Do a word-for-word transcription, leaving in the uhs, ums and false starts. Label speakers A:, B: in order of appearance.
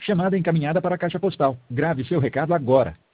A: Chamada encaminhada para a caixa postal. Grave seu recado agora.